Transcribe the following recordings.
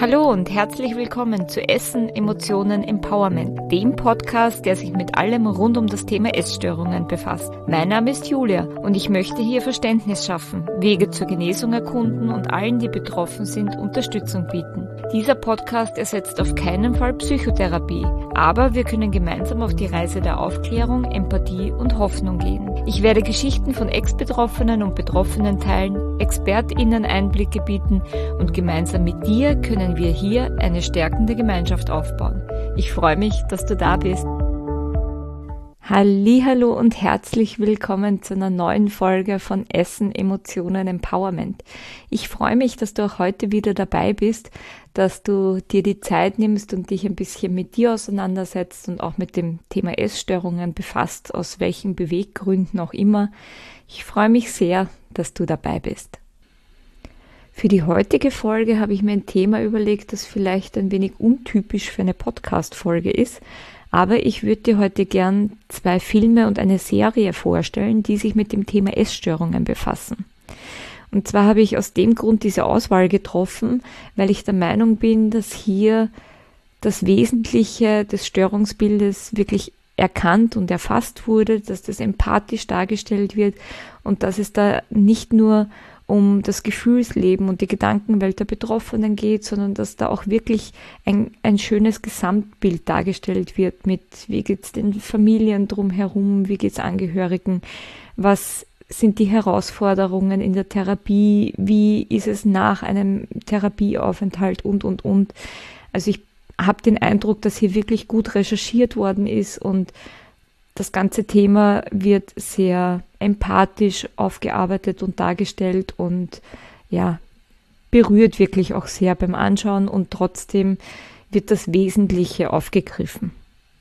Hallo und herzlich willkommen zu Essen, Emotionen, Empowerment, dem Podcast, der sich mit allem rund um das Thema Essstörungen befasst. Mein Name ist Julia und ich möchte hier Verständnis schaffen, Wege zur Genesung erkunden und allen, die betroffen sind, Unterstützung bieten. Dieser Podcast ersetzt auf keinen Fall Psychotherapie, aber wir können gemeinsam auf die Reise der Aufklärung, Empathie und Hoffnung gehen. Ich werde Geschichten von Ex-Betroffenen und Betroffenen teilen, ExpertInnen Einblicke bieten und gemeinsam mit dir können wir hier eine stärkende Gemeinschaft aufbauen. Ich freue mich, dass du da bist. Hallihallo und herzlich willkommen zu einer neuen Folge von Essen, Emotionen, Empowerment. Ich freue mich, dass du auch heute wieder dabei bist, dass du dir die Zeit nimmst und dich ein bisschen mit dir auseinandersetzt und auch mit dem Thema Essstörungen befasst, aus welchen Beweggründen auch immer. Ich freue mich sehr, dass du dabei bist. Für die heutige Folge habe ich mir ein Thema überlegt, das vielleicht ein wenig untypisch für eine Podcast-Folge ist, aber ich würde dir heute gern 2 Filme und eine Serie vorstellen, die sich mit dem Thema Essstörungen befassen. Und zwar habe ich aus dem Grund diese Auswahl getroffen, weil ich der Meinung bin, dass hier das Wesentliche des Störungsbildes wirklich erkannt und erfasst wurde, dass das empathisch dargestellt wird und dass es da nicht nur um das Gefühlsleben und die Gedankenwelt der Betroffenen geht, sondern dass da auch wirklich ein schönes Gesamtbild dargestellt wird mit, wie geht's den Familien drumherum, wie geht's Angehörigen, was sind die Herausforderungen in der Therapie, wie ist es nach einem Therapieaufenthalt und. Also ich habe den Eindruck, dass hier wirklich gut recherchiert worden ist und das ganze Thema wird sehr empathisch aufgearbeitet und dargestellt und ja, berührt wirklich auch sehr beim Anschauen und trotzdem wird das Wesentliche aufgegriffen.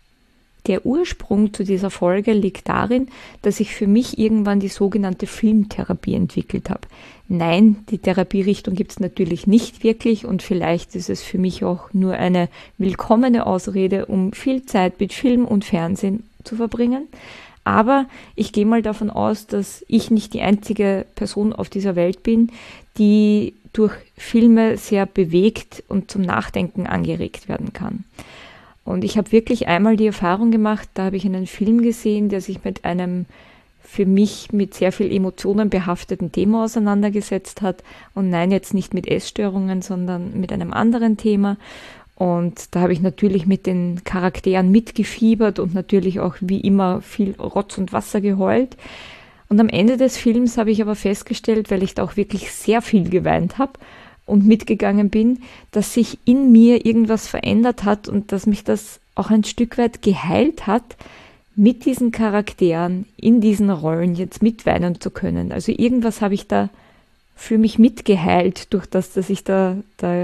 Der Ursprung zu dieser Folge liegt darin, dass ich für mich irgendwann die sogenannte Filmtherapie entwickelt habe. Nein, die Therapierichtung gibt es natürlich nicht wirklich und vielleicht ist es für mich auch nur eine willkommene Ausrede, um viel Zeit mit Film und Fernsehen zu verbringen. Aber ich gehe mal davon aus, dass ich nicht die einzige Person auf dieser Welt bin, die durch Filme sehr bewegt und zum Nachdenken angeregt werden kann. Und ich habe wirklich einmal die Erfahrung gemacht, da habe ich einen Film gesehen, der sich mit einem für mich mit sehr viel Emotionen behafteten Thema auseinandergesetzt hat. Und nein, jetzt nicht mit Essstörungen, sondern mit einem anderen Thema. Und da habe ich natürlich mit den Charakteren mitgefiebert und natürlich auch wie immer viel Rotz und Wasser geheult. Und am Ende des Films habe ich aber festgestellt, weil ich da auch wirklich sehr viel geweint habe und mitgegangen bin, dass sich in mir irgendwas verändert hat und dass mich das auch ein Stück weit geheilt hat, mit diesen Charakteren in diesen Rollen jetzt mitweinen zu können. Also irgendwas habe ich da für mich mitgeheilt durch das, dass ich da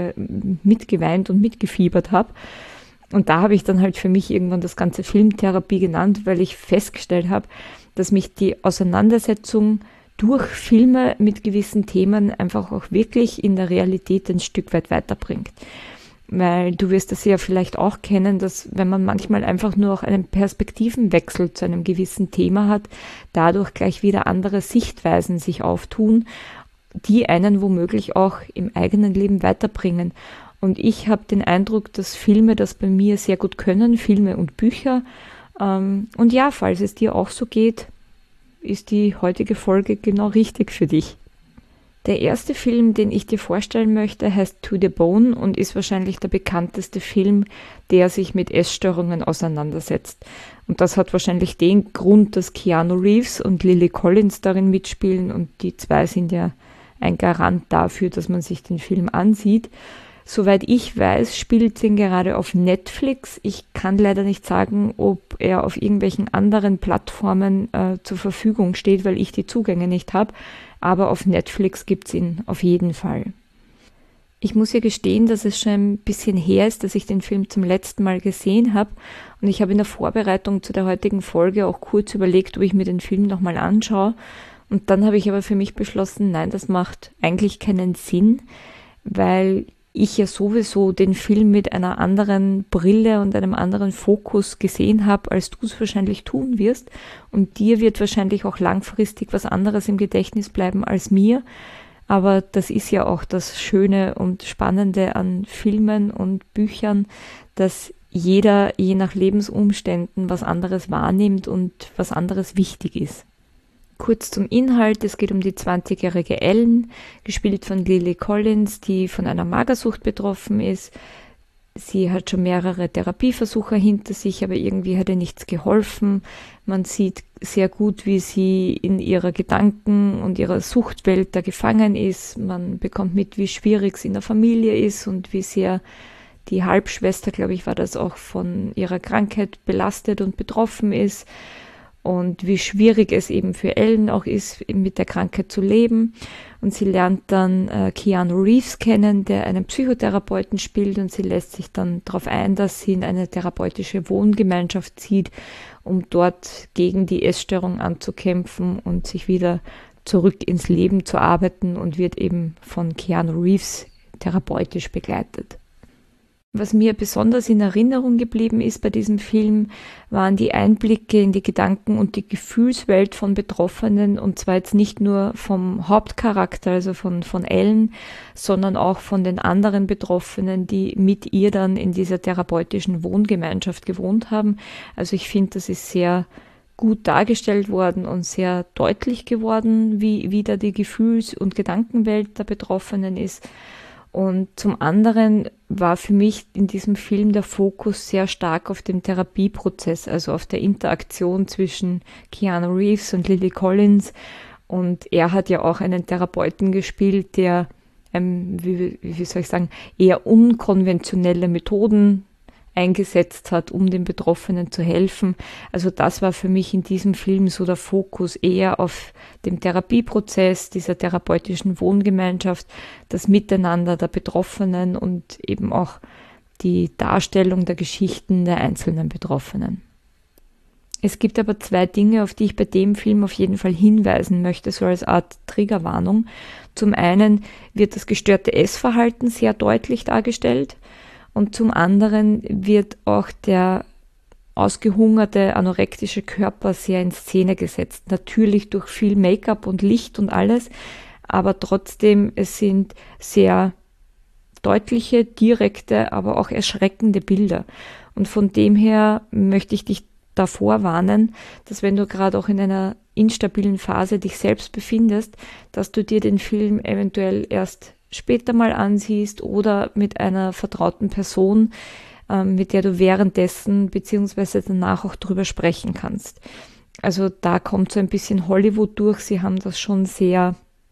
mitgeweint und mitgefiebert habe. Und da habe ich dann halt für mich irgendwann das ganze Filmtherapie genannt, weil ich festgestellt habe, dass mich die Auseinandersetzung durch Filme mit gewissen Themen einfach auch wirklich in der Realität ein Stück weit weiterbringt. Weil du wirst das ja vielleicht auch kennen, dass wenn man manchmal einfach nur auch einen Perspektivenwechsel zu einem gewissen Thema hat, dadurch gleich wieder andere Sichtweisen sich auftun, die einen womöglich auch im eigenen Leben weiterbringen. Und ich habe den Eindruck, dass Filme das bei mir sehr gut können, Filme und Bücher. Und ja, falls es dir auch so geht, ist die heutige Folge genau richtig für dich. Der erste Film, den ich dir vorstellen möchte, heißt To the Bone und ist wahrscheinlich der bekannteste Film, der sich mit Essstörungen auseinandersetzt. Und das hat wahrscheinlich den Grund, dass Keanu Reeves und Lily Collins darin mitspielen und die 2 sind ja ein Garant dafür, dass man sich den Film ansieht. Soweit ich weiß, spielt ihn gerade auf Netflix. Ich kann leider nicht sagen, ob er auf irgendwelchen anderen Plattformen zur Verfügung steht, weil ich die Zugänge nicht habe. Aber auf Netflix gibt es ihn auf jeden Fall. Ich muss ja gestehen, dass es schon ein bisschen her ist, dass ich den Film zum letzten Mal gesehen habe. Und ich habe in der Vorbereitung zu der heutigen Folge auch kurz überlegt, ob ich mir den Film nochmal anschaue. Und dann habe ich aber für mich beschlossen, nein, das macht eigentlich keinen Sinn, weil ich ja sowieso den Film mit einer anderen Brille und einem anderen Fokus gesehen habe, als du es wahrscheinlich tun wirst. Und dir wird wahrscheinlich auch langfristig was anderes im Gedächtnis bleiben als mir. Aber das ist ja auch das Schöne und Spannende an Filmen und Büchern, dass jeder je nach Lebensumständen was anderes wahrnimmt und was anderes wichtig ist. Kurz zum Inhalt, es geht um die 20-jährige Ellen, gespielt von Lily Collins, die von einer Magersucht betroffen ist. Sie hat schon mehrere Therapieversuche hinter sich, aber irgendwie hat ihr nichts geholfen. Man sieht sehr gut, wie sie in ihrer Gedanken- und ihrer Suchtwelt da gefangen ist. Man bekommt mit, wie schwierig es in der Familie ist und wie sehr die Halbschwester, glaube ich, war das auch, von ihrer Krankheit belastet und betroffen ist. Und wie schwierig es eben für Ellen auch ist, eben mit der Krankheit zu leben. Und sie lernt dann Keanu Reeves kennen, der einen Psychotherapeuten spielt, und sie lässt sich dann darauf ein, dass sie in eine therapeutische Wohngemeinschaft zieht, um dort gegen die Essstörung anzukämpfen und sich wieder zurück ins Leben zu arbeiten, und wird eben von Keanu Reeves therapeutisch begleitet. Was mir besonders in Erinnerung geblieben ist bei diesem Film, waren die Einblicke in die Gedanken- und die Gefühlswelt von Betroffenen, und zwar jetzt nicht nur vom Hauptcharakter, also von Ellen, sondern auch von den anderen Betroffenen, die mit ihr dann in dieser therapeutischen Wohngemeinschaft gewohnt haben. Also ich finde, das ist sehr gut dargestellt worden und sehr deutlich geworden, wie da die Gefühls- und Gedankenwelt der Betroffenen ist. Und zum anderen war für mich in diesem Film der Fokus sehr stark auf dem Therapieprozess, also auf der Interaktion zwischen Keanu Reeves und Lily Collins. Und er hat ja auch einen Therapeuten gespielt, der, wie soll ich sagen, eher unkonventionelle Methoden eingesetzt hat, um den Betroffenen zu helfen. Also das war für mich in diesem Film so der Fokus, eher auf dem Therapieprozess, dieser therapeutischen Wohngemeinschaft, das Miteinander der Betroffenen und eben auch die Darstellung der Geschichten der einzelnen Betroffenen. Es gibt aber zwei Dinge, auf die ich bei dem Film auf jeden Fall hinweisen möchte, so als Art Triggerwarnung. Zum einen wird das gestörte Essverhalten sehr deutlich dargestellt. Und zum anderen wird auch der ausgehungerte, anorektische Körper sehr in Szene gesetzt. Natürlich durch viel Make-up und Licht und alles, aber trotzdem, es sind sehr deutliche, direkte, aber auch erschreckende Bilder. Und von dem her möchte ich dich davor warnen, dass wenn du gerade auch in einer instabilen Phase dich selbst befindest, dass du dir den Film eventuell erst später mal ansiehst oder mit einer vertrauten Person, mit der du währenddessen bzw. danach auch drüber sprechen kannst. Also da kommt so ein bisschen Hollywood durch. Sie haben das schon sehr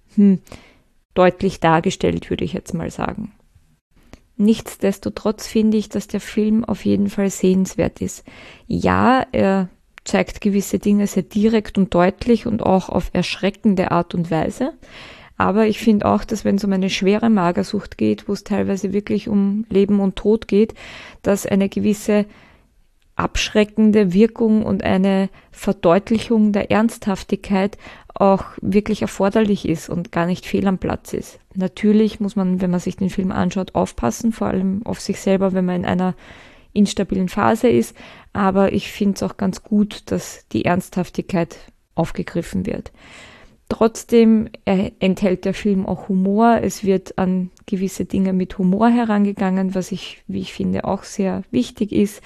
deutlich dargestellt, würde ich jetzt mal sagen. Nichtsdestotrotz finde ich, dass der Film auf jeden Fall sehenswert ist. Ja, er zeigt gewisse Dinge sehr direkt und deutlich und auch auf erschreckende Art und Weise. Aber ich finde auch, dass wenn es um eine schwere Magersucht geht, wo es teilweise wirklich um Leben und Tod geht, dass eine gewisse abschreckende Wirkung und eine Verdeutlichung der Ernsthaftigkeit auch wirklich erforderlich ist und gar nicht fehl am Platz ist. Natürlich muss man, wenn man sich den Film anschaut, aufpassen, vor allem auf sich selber, wenn man in einer instabilen Phase ist. Aber ich finde es auch ganz gut, dass die Ernsthaftigkeit aufgegriffen wird. Trotzdem enthält der Film auch Humor. Es wird an gewisse Dinge mit Humor herangegangen, was wie ich finde, auch sehr wichtig ist.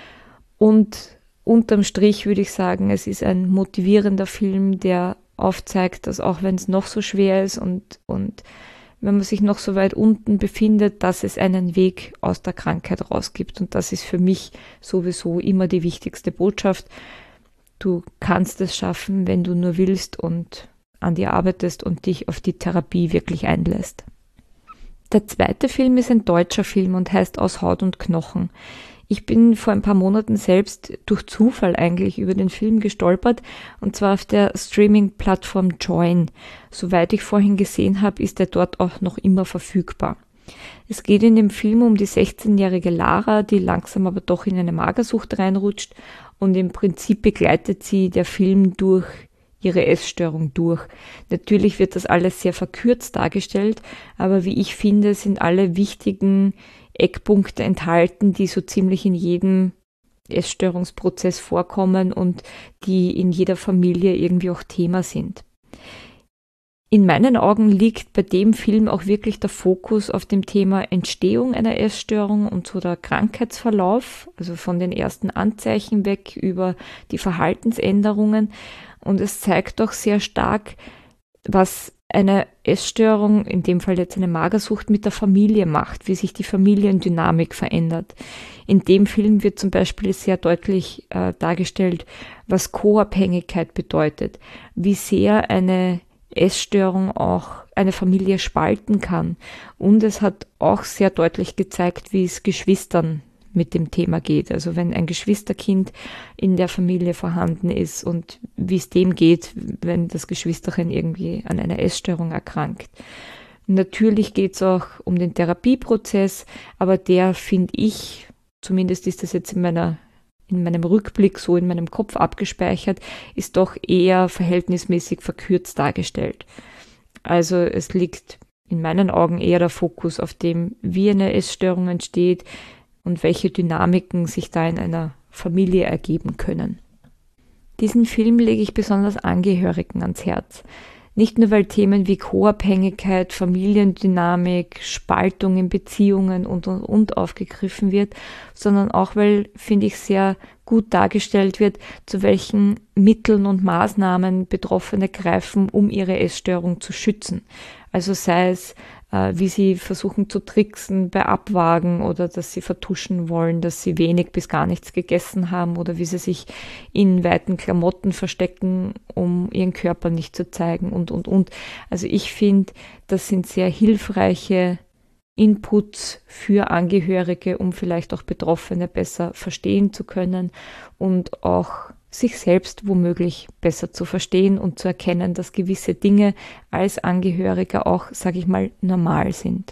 Und unterm Strich würde ich sagen, es ist ein motivierender Film, der aufzeigt, dass auch wenn es noch so schwer ist und wenn man sich noch so weit unten befindet, dass es einen Weg aus der Krankheit rausgibt. Und das ist für mich sowieso immer die wichtigste Botschaft. Du kannst es schaffen, wenn du nur willst und an dir arbeitest und dich auf die Therapie wirklich einlässt. Der zweite Film ist ein deutscher Film und heißt Aus Haut und Knochen. Ich bin vor ein paar Monaten selbst durch Zufall eigentlich über den Film gestolpert, und zwar auf der Streaming-Plattform Join. Soweit ich vorhin gesehen habe, ist er dort auch noch immer verfügbar. Es geht in dem Film um die 16-jährige Lara, die langsam aber doch in eine Magersucht reinrutscht, und im Prinzip begleitet sie der Film durch ihre Essstörung durch. Natürlich wird das alles sehr verkürzt dargestellt, aber wie ich finde, sind alle wichtigen Eckpunkte enthalten, die so ziemlich in jedem Essstörungsprozess vorkommen und die in jeder Familie irgendwie auch Thema sind. In meinen Augen liegt bei dem Film auch wirklich der Fokus auf dem Thema Entstehung einer Essstörung und so der Krankheitsverlauf, also von den ersten Anzeichen weg über die Verhaltensänderungen. Und es zeigt auch sehr stark, was eine Essstörung, in dem Fall jetzt eine Magersucht, mit der Familie macht, wie sich die Familiendynamik verändert. In dem Film wird zum Beispiel sehr deutlich dargestellt, was Co-Abhängigkeit bedeutet, wie sehr eine Essstörung auch eine Familie spalten kann. Und es hat auch sehr deutlich gezeigt, wie es Geschwistern mit dem Thema geht. Also wenn ein Geschwisterkind in der Familie vorhanden ist und wie es dem geht, wenn das Geschwisterchen irgendwie an einer Essstörung erkrankt. Natürlich geht es auch um den Therapieprozess, aber der, finde ich, zumindest ist das jetzt in meinem Rückblick so in meinem Kopf abgespeichert, ist doch eher verhältnismäßig verkürzt dargestellt. Also es liegt in meinen Augen eher der Fokus auf dem, wie eine Essstörung entsteht und welche Dynamiken sich da in einer Familie ergeben können. Diesen Film lege ich besonders Angehörigen ans Herz. Nicht nur, weil Themen wie Co-Abhängigkeit, Familiendynamik, Spaltung in Beziehungen und aufgegriffen wird, sondern auch, weil, finde ich, sehr gut dargestellt wird, zu welchen Mitteln und Maßnahmen Betroffene greifen, um ihre Essstörung zu schützen. Also sei es, wie sie versuchen zu tricksen bei Abwagen oder dass sie vertuschen wollen, dass sie wenig bis gar nichts gegessen haben oder wie sie sich in weiten Klamotten verstecken, um ihren Körper nicht zu zeigen und. Also ich finde, das sind sehr hilfreiche Inputs für Angehörige, um vielleicht auch Betroffene besser verstehen zu können und auch sich selbst womöglich besser zu verstehen und zu erkennen, dass gewisse Dinge als Angehöriger auch, sage ich mal, normal sind.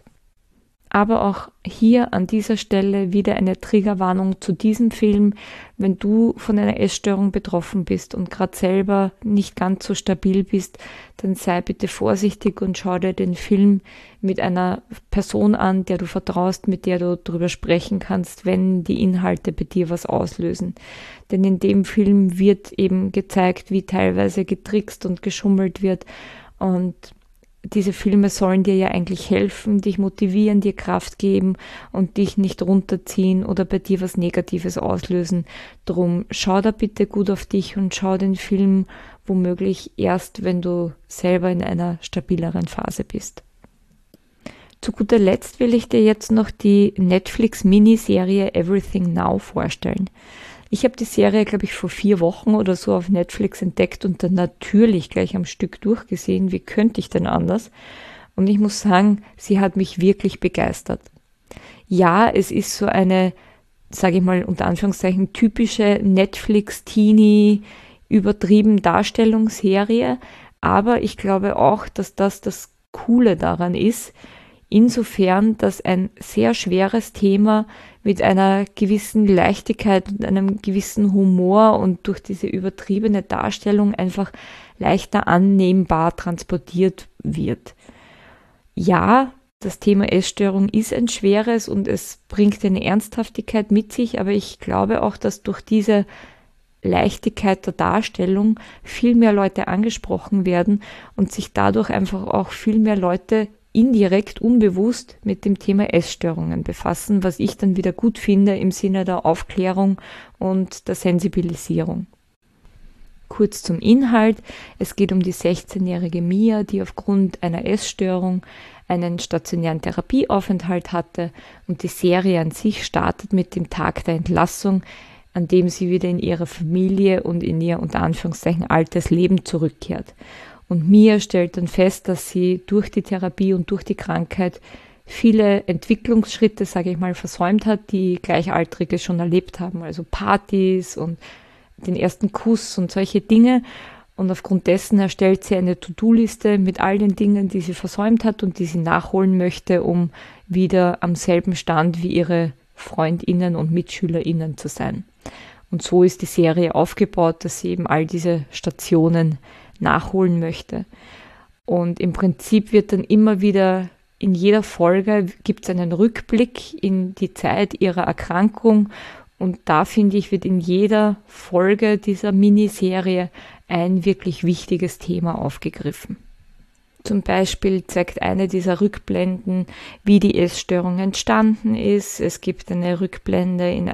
Aber auch hier an dieser Stelle wieder eine Triggerwarnung zu diesem Film. Wenn du von einer Essstörung betroffen bist und gerade selber nicht ganz so stabil bist, dann sei bitte vorsichtig und schau dir den Film mit einer Person an, der du vertraust, mit der du darüber sprechen kannst, wenn die Inhalte bei dir was auslösen. Denn in dem Film wird eben gezeigt, wie teilweise getrickst und geschummelt wird, und diese Filme sollen dir ja eigentlich helfen, dich motivieren, dir Kraft geben und dich nicht runterziehen oder bei dir was Negatives auslösen. Drum schau da bitte gut auf dich und schau den Film womöglich erst, wenn du selber in einer stabileren Phase bist. Zu guter Letzt will ich dir jetzt noch die Netflix-Miniserie Everything Now vorstellen. Ich habe die Serie, glaube ich, vor 4 Wochen oder so auf Netflix entdeckt und dann natürlich gleich am Stück durchgesehen. Wie könnte ich denn anders? Und ich muss sagen, sie hat mich wirklich begeistert. Ja, es ist so eine, sage ich mal unter Anführungszeichen, typische Netflix-Teenie übertrieben Darstellungsserie, aber ich glaube auch, dass das Coole daran ist, insofern, dass ein sehr schweres Thema mit einer gewissen Leichtigkeit und einem gewissen Humor und durch diese übertriebene Darstellung einfach leichter annehmbar transportiert wird. Ja, das Thema Essstörung ist ein schweres und es bringt eine Ernsthaftigkeit mit sich, aber ich glaube auch, dass durch diese Leichtigkeit der Darstellung viel mehr Leute angesprochen werden und sich dadurch einfach auch viel mehr Leute indirekt, unbewusst mit dem Thema Essstörungen befassen, was ich dann wieder gut finde im Sinne der Aufklärung und der Sensibilisierung. Kurz zum Inhalt. Es geht um die 16-jährige Mia, die aufgrund einer Essstörung einen stationären Therapieaufenthalt hatte, und die Serie an sich startet mit dem Tag der Entlassung, an dem sie wieder in ihre Familie und in ihr unter Anführungszeichen altes Leben zurückkehrt. Und Mia stellt dann fest, dass sie durch die Therapie und durch die Krankheit viele Entwicklungsschritte, sage ich mal, versäumt hat, die Gleichaltrige schon erlebt haben. Also Partys und den ersten Kuss und solche Dinge. Und aufgrund dessen erstellt sie eine To-Do-Liste mit all den Dingen, die sie versäumt hat und die sie nachholen möchte, um wieder am selben Stand wie ihre FreundInnen und MitschülerInnen zu sein. Und so ist die Serie aufgebaut, dass sie eben all diese Stationen nachholen möchte. Und im Prinzip wird dann immer wieder in jeder Folge gibt es einen Rückblick in die Zeit ihrer Erkrankung, und da finde ich, wird in jeder Folge dieser Miniserie ein wirklich wichtiges Thema aufgegriffen. Zum Beispiel zeigt eine dieser Rückblenden, wie die Essstörung entstanden ist. Es gibt eine Rückblende in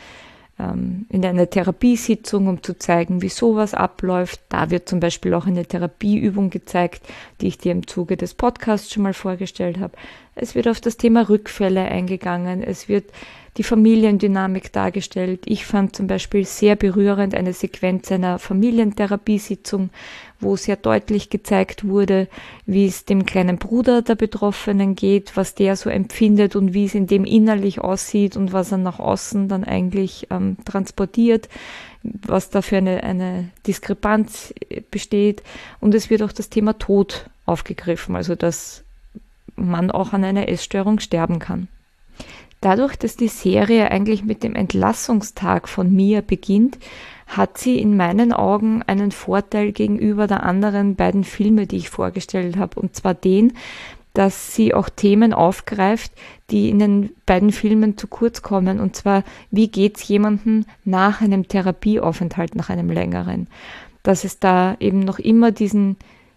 einer Therapiesitzung, um zu zeigen, wie sowas abläuft. Da wird zum Beispiel auch eine Therapieübung gezeigt, die ich dir im Zuge des Podcasts schon mal vorgestellt habe. Es wird auf das Thema Rückfälle eingegangen. Es wird die Familiendynamik dargestellt. Ich fand zum Beispiel sehr berührend eine Sequenz einer Familientherapiesitzung, wo sehr deutlich gezeigt wurde, wie es dem kleinen Bruder der Betroffenen geht, was der so empfindet und wie es in dem innerlich aussieht und was er nach außen dann eigentlich transportiert, was da für eine Diskrepanz besteht. Und es wird auch das Thema Tod aufgegriffen, also dass man auch an einer Essstörung sterben kann. Dadurch, dass die Serie eigentlich mit dem Entlassungstag von Mia beginnt, hat sie in meinen Augen einen Vorteil gegenüber der anderen beiden Filme, die ich vorgestellt habe. Und zwar den, dass sie auch Themen aufgreift, die in den beiden Filmen zu kurz kommen. Und zwar, wie geht es jemandem nach einem Therapieaufenthalt, nach einem längeren? Dass es da eben noch immer diesen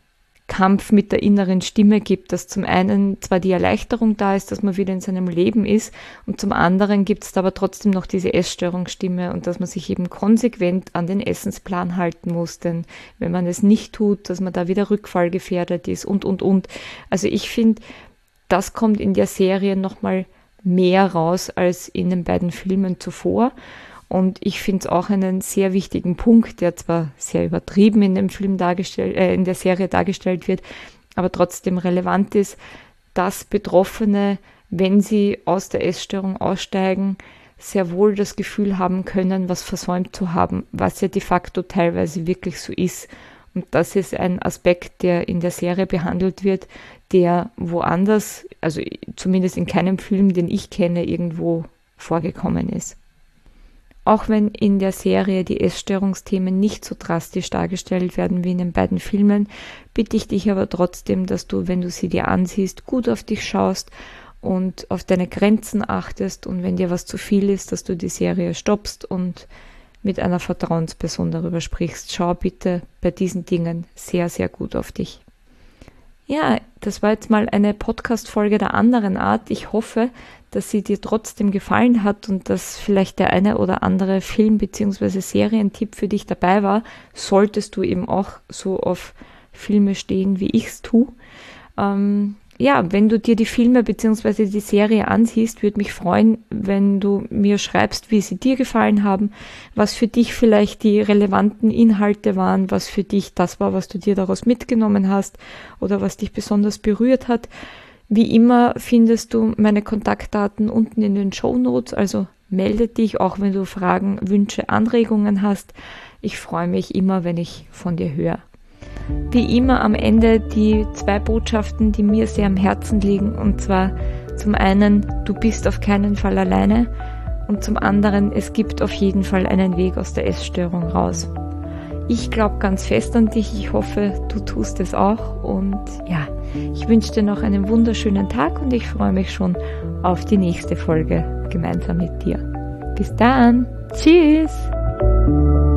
Kampf mit der inneren Stimme gibt, dass zum einen zwar die Erleichterung da ist, dass man wieder in seinem Leben ist, und zum anderen gibt es da aber trotzdem noch diese Essstörungsstimme und dass man sich eben konsequent an den Essensplan halten muss, denn wenn man es nicht tut, dass man da wieder rückfallgefährdet ist und. Also ich finde, das kommt in der Serie nochmal mehr raus als in den beiden Filmen zuvor. Und ich finde es auch einen sehr wichtigen Punkt, der zwar sehr übertrieben in dem Film in der Serie dargestellt wird, aber trotzdem relevant ist, dass Betroffene, wenn sie aus der Essstörung aussteigen, sehr wohl das Gefühl haben können, was versäumt zu haben, was ja de facto teilweise wirklich so ist. Und das ist ein Aspekt, der in der Serie behandelt wird, der woanders, also zumindest in keinem Film, den ich kenne, irgendwo vorgekommen ist. Auch wenn in der Serie die Essstörungsthemen nicht so drastisch dargestellt werden wie in den beiden Filmen, bitte ich dich aber trotzdem, dass du, wenn du sie dir ansiehst, gut auf dich schaust und auf deine Grenzen achtest und wenn dir was zu viel ist, dass du die Serie stoppst und mit einer Vertrauensperson darüber sprichst. Schau bitte bei diesen Dingen sehr, sehr gut auf dich. Ja, das war jetzt mal eine Podcast-Folge der anderen Art. Ich hoffe, dass sie dir trotzdem gefallen hat und dass vielleicht der eine oder andere Film- bzw. Serientipp für dich dabei war, solltest du eben auch so auf Filme stehen, wie ich es tue. Wenn du dir die Filme bzw. die Serie ansiehst, würde mich freuen, wenn du mir schreibst, wie sie dir gefallen haben, was für dich vielleicht die relevanten Inhalte waren, was für dich das war, was du dir daraus mitgenommen hast oder was dich besonders berührt hat. Wie immer findest du meine Kontaktdaten unten in den Shownotes, also melde dich, auch wenn du Fragen, Wünsche, Anregungen hast. Ich freue mich immer, wenn ich von dir höre. Wie immer am Ende die 2 Botschaften, die mir sehr am Herzen liegen, und zwar zum einen, du bist auf keinen Fall alleine und zum anderen, es gibt auf jeden Fall einen Weg aus der Essstörung raus. Ich glaube ganz fest an dich, ich hoffe, du tust es auch und ja, ich wünsche dir noch einen wunderschönen Tag und ich freue mich schon auf die nächste Folge gemeinsam mit dir. Bis dann, tschüss!